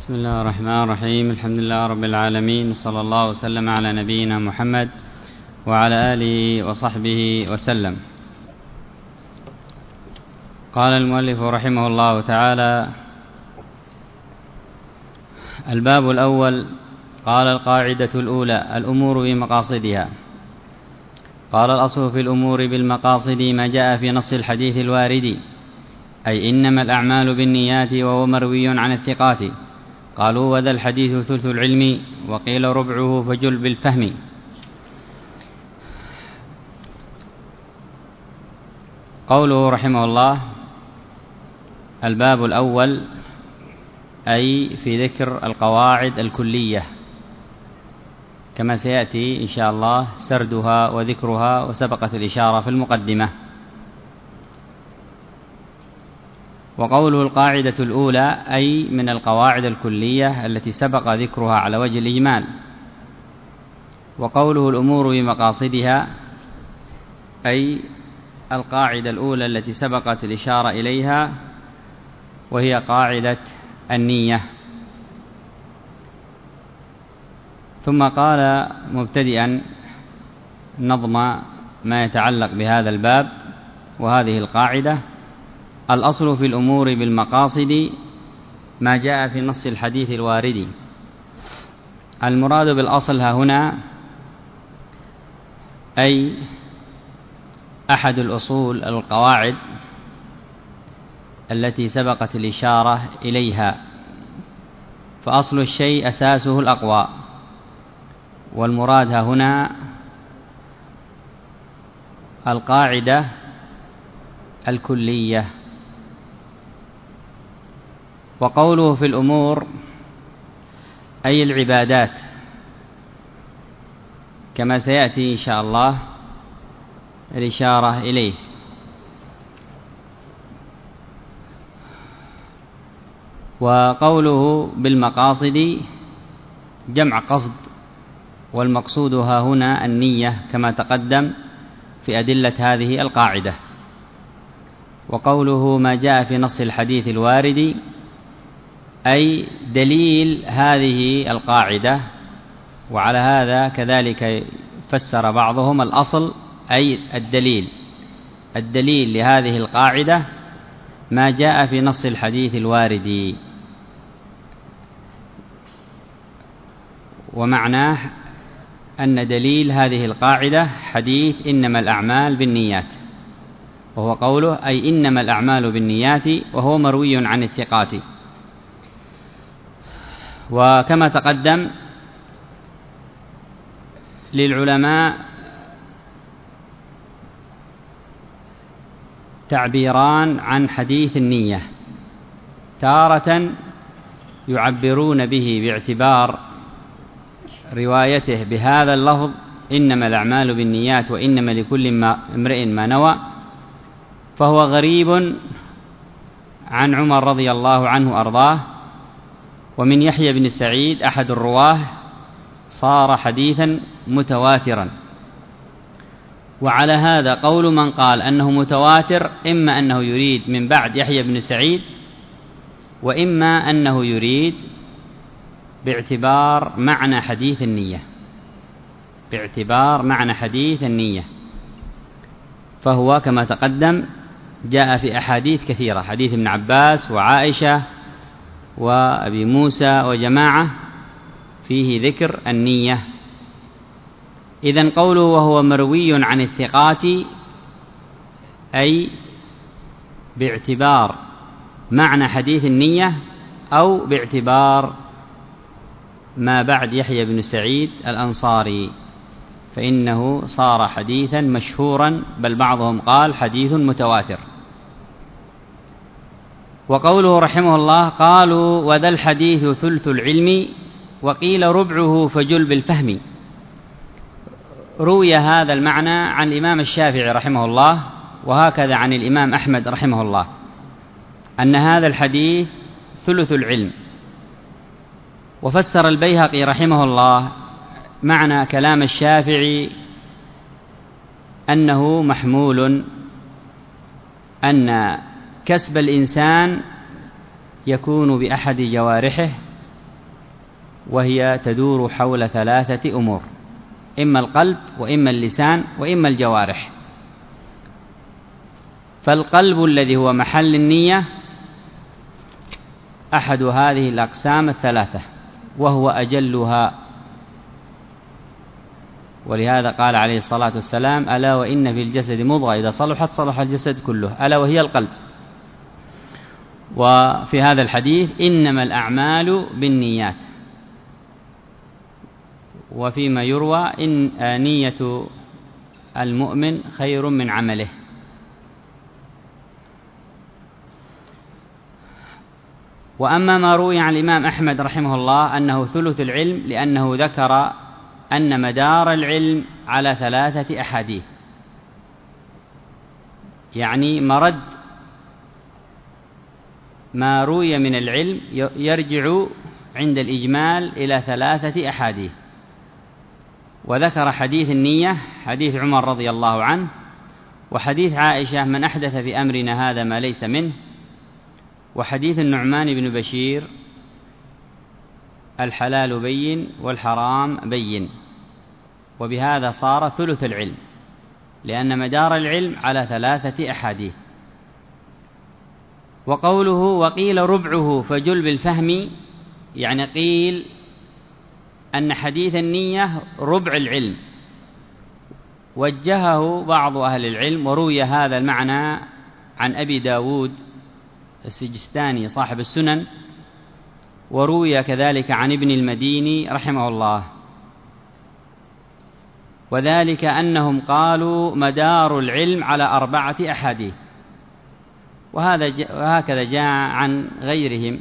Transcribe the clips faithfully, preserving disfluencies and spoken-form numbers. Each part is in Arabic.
بسم الله الرحمن الرحيم. الحمد لله رب العالمين، وصلى الله وسلم على نبينا محمد وعلى آله وصحبه وسلم. قال المؤلف رحمه الله تعالى: الباب الأول. قال: القاعدة الأولى: الأمور بمقاصدها. قال: الأصل في الأمور بالمقاصد ما جاء في نص الحديث الوارد، أي إنما الأعمال بالنيات، وهو مروي عن الثقات. قالوا: وذا الحديث ثلث العلم، وقيل ربعه فجل بالفهم. قوله رحمه الله: الباب الأول، أي في ذكر القواعد الكلية، كما سيأتي إن شاء الله سردها وذكرها، وسبقت الإشارة في المقدمة. وقوله القاعدة الأولى، أي من القواعد الكلية التي سبق ذكرها على وجه الإجمال. وقوله الأمور بمقاصدها، أي القاعدة الأولى التي سبقت الإشارة إليها، وهي قاعدة النية. ثم قال مبتدئا نظم ما يتعلق بهذا الباب وهذه القاعدة: الأصل في الأمور بالمقاصد ما جاء في نص الحديث الوارد. المراد بالأصل ها هنا أي أحد الأصول القواعد التي سبقت الإشارة إليها، فأصل الشيء أساسه الأقوى، والمراد ها هنا القاعدة الكلية. وقوله في الأمور، أي العبادات، كما سيأتي إن شاء الله الإشارة إليه. وقوله بالمقاصد جمع قصد، والمقصود ها هنا النية، كما تقدم في أدلة هذه القاعدة. وقوله ما جاء في نص الحديث الوارد، أي دليل هذه القاعدة. وعلى هذا كذلك فسر بعضهم الأصل أي الدليل. الدليل لهذه القاعدة ما جاء في نص الحديث الوارد، ومعناه أن دليل هذه القاعدة حديث إنما الأعمال بالنيات، وهو قوله أي إنما الأعمال بالنيات، وهو مروي عن الثقات. وكما تقدم للعلماء تعبيران عن حديث النية: تارة يعبرون به باعتبار روايته بهذا اللفظ إنما الأعمال بالنيات وإنما لكل ما امرئ ما نوى، فهو غريب عن عمر رضي الله عنه أرضاه، ومن يحيى بن سعيد أحد الرواه، صار حديثا متواترا. وعلى هذا قول من قال أنه متواتر، إما أنه يريد من بعد يحيى بن سعيد، وإما أنه يريد باعتبار معنى حديث النية، باعتبار معنى حديث النية. فهو كما تقدم جاء في أحاديث كثيرة، حديث ابن عباس وعائشة وأبي موسى وجماعة فيه ذكر النية. إذن قوله وهو مروي عن الثقات، أي باعتبار معنى حديث النية، أو باعتبار ما بعد يحيى بن سعيد الأنصاري، فإنه صار حديثا مشهورا، بل بعضهم قال حديث متواتر. وقوله رحمه الله: قالوا: وذا الحديث ثلث العلم، وقيل ربعه فجل بالفهم. روي هذا المعنى عن الإمام الشافعي رحمه الله، وهكذا عن الإمام أحمد رحمه الله، أن هذا الحديث ثلث العلم. وفسر البيهقي رحمه الله معنى كلام الشافعي أنه محمول أن كسب الإنسان يكون بأحد جوارحه وهي تدور حول ثلاثة أمور: إما القلب وإما اللسان وإما الجوارح. فالقلب الذي هو محل النية أحد هذه الأقسام الثلاثة، وهو أجلها، ولهذا قال عليه الصلاة والسلام: ألا وإن في الجسد مضغة إذا صلحت صلح الجسد كله، ألا وهي القلب. وفي هذا الحديث: إنما الأعمال بالنيات. وفيما يروى: إن نية المؤمن خير من عمله. وأما ما روي عن الإمام أحمد رحمه الله أنه ثلث العلم، لأنه ذكر أن مدار العلم على ثلاثة أحاديث، يعني مرد ما روي من العلم يرجع عند الإجمال إلى ثلاثة أحاديث. وذكر حديث النية، حديث عمر رضي الله عنه، وحديث عائشة: من أحدث في أمرنا هذا ما ليس منه، وحديث النعمان بن بشير: الحلال بين والحرام بين. وبهذا صار ثلث العلم، لأن مدار العلم على ثلاثة أحاديث. وقوله: وقيل ربعه فجل بالفهم، يعني قيل أن حديث النية ربع العلم، وجهه بعض أهل العلم. وروي هذا المعنى عن أبي داود السجستاني صاحب السنن، وروي كذلك عن ابن المديني رحمه الله، وذلك أنهم قالوا مدار العلم على أربعة أحاديث، وهذا وهكذا جاء عن غيرهم.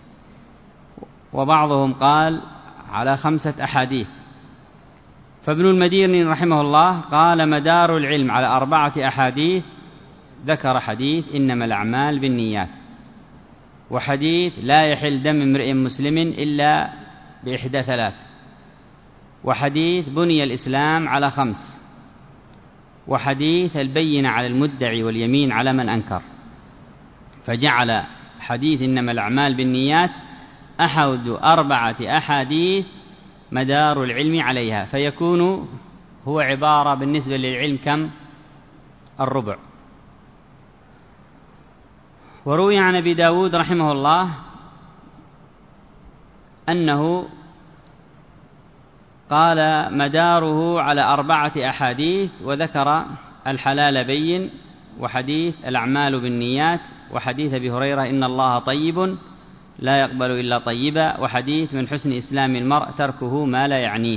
وبعضهم قال على خمسة أحاديث. فابن المديني رحمه الله قال مدار العلم على أربعة أحاديث، ذكر حديث إنما الأعمال بالنيات، وحديث لا يحل دم امرئ مسلم إلا بإحدى ثلاث، وحديث بني الإسلام على خمس، وحديث البينة على المدعي واليمين على من أنكر. فجعل حديث إنما الأعمال بالنيات أحد أربعة أحاديث مدار العلم عليها، فيكون هو عبارة بالنسبة للعلم كم؟ الربع. وروي عن أبي داود رحمه الله أنه قال مداره على أربعة أحاديث، وذكر الحلال بين، وحديث الأعمال بالنيات، وحديث أبي هريرة إن الله طيب لا يقبل إلا طيبا، وحديث من حسن إسلام المرء تركه ما لا يعنيه.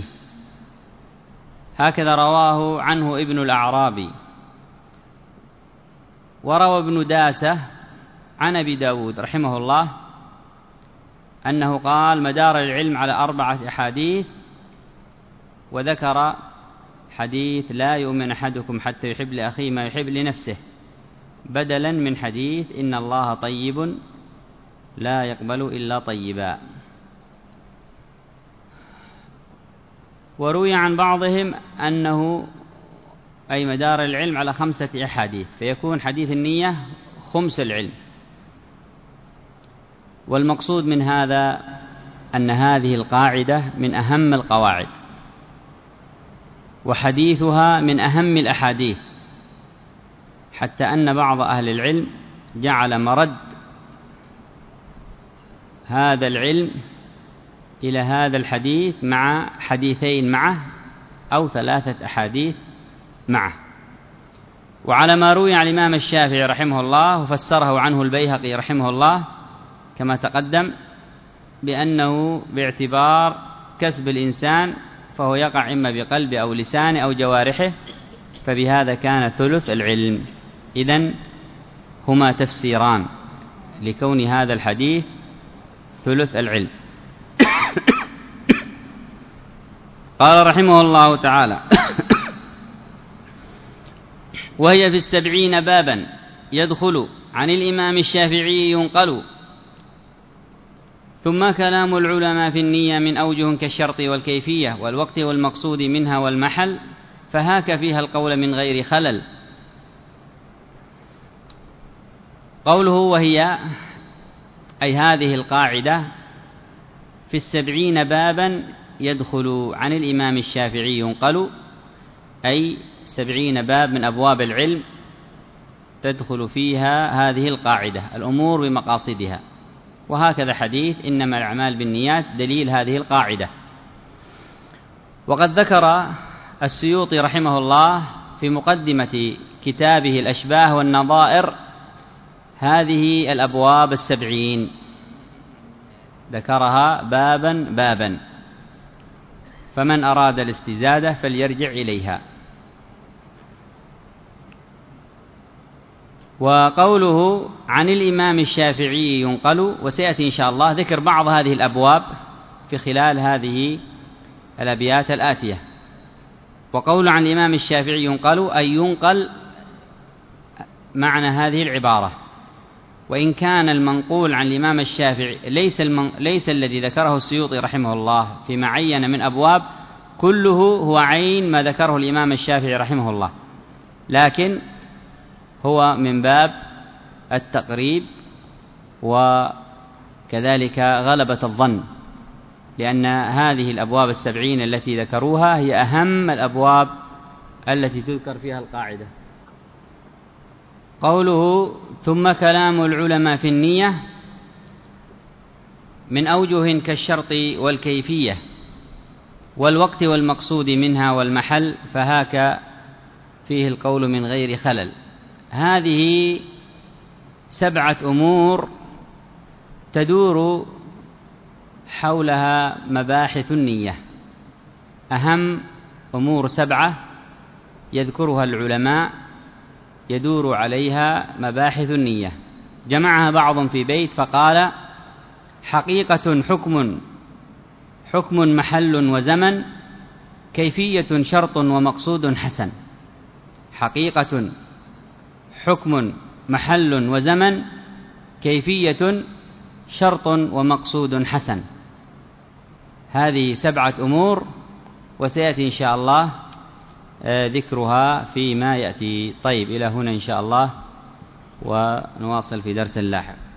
هكذا رواه عنه ابن الأعرابي. وروى ابن داسة عن أبي داود رحمه الله أنه قال مدار العلم على أربعة أحاديث، وذكر حديث لا يؤمن أحدكم حتى يحب لأخيه ما يحب لنفسه، بدلا من حديث إن الله طيب لا يقبل إلا طيبا. وروي عن بعضهم أنه أي مدار العلم على خمسة أحاديث، فيكون حديث النية خمس العلم. والمقصود من هذا أن هذه القاعدة من أهم القواعد، وحديثها من أهم الأحاديث، حتى أن بعض أهل العلم جعل مرد هذا العلم إلى هذا الحديث مع حديثين معه أو ثلاثة أحاديث معه. وعلى ما روي عن الإمام الشافعي رحمه الله، وفسره عنه البيهقي رحمه الله كما تقدم، بأنه باعتبار كسب الإنسان فهو يقع إما بقلبه أو لسانه أو جوارحه، فبهذا كان ثلث العلم. إذن هما تفسيران لكون هذا الحديث ثلث العلم. قال رحمه الله تعالى وهي في السبعين بابا يدخل عن الإمام الشافعي ينقل، ثم كلام العلماء في النية من أوجه كالشرط والكيفية والوقت والمقصود منها والمحل، فهاك فيها القول من غير خلل. قوله وهي أي هذه القاعدة في السبعين بابا يدخل عن الإمام الشافعي ينقل، أي سبعين باب من أبواب العلم تدخل فيها هذه القاعدة: الأمور بمقاصدها. وهكذا حديث إنما الأعمال بالنيات دليل هذه القاعدة. وقد ذكر السيوطي رحمه الله في مقدمة كتابه الأشباه والنظائر هذه الأبواب السبعين، ذكرها بابا بابا، فمن أراد الاستزادة فليرجع إليها. وقوله عن الإمام الشافعي ينقل، وسيأتي إن شاء الله ذكر بعض هذه الأبواب في خلال هذه الأبيات الآتية. وقول عن الإمام الشافعي ينقل أي ينقل معنى هذه العبارة. وإن كان المنقول عن الإمام الشافعي ليس, المن... ليس الذي ذكره السيوطي رحمه الله فيما عين من أبواب، كله هو عين ما ذكره الإمام الشافعي رحمه الله، لكن هو من باب التقريب وكذلك غلبة الظن، لأن هذه الأبواب السبعين التي ذكروها هي أهم الأبواب التي تذكر فيها القاعدة. قوله ثم كلام العلماء في النية من أوجه كالشرط والكيفية والوقت والمقصود منها والمحل، فهاك فيه القول من غير خلل. هذه سبعة أمور تدور حولها مباحث النية، أهم أمور سبعة يذكرها العلماء يدور عليها مباحث النية، جمعها بعض في بيت فقال: حقيقة حكم حكم محل وزمن، كيفية شرط ومقصود حسن. حقيقة حكم محل وزمن، كيفية شرط ومقصود حسن. هذه سبعة أمور، وسيأتي إن شاء الله ذكرها فيما يأتي. طيب، إلى هنا إن شاء الله، ونواصل في درس لاحق.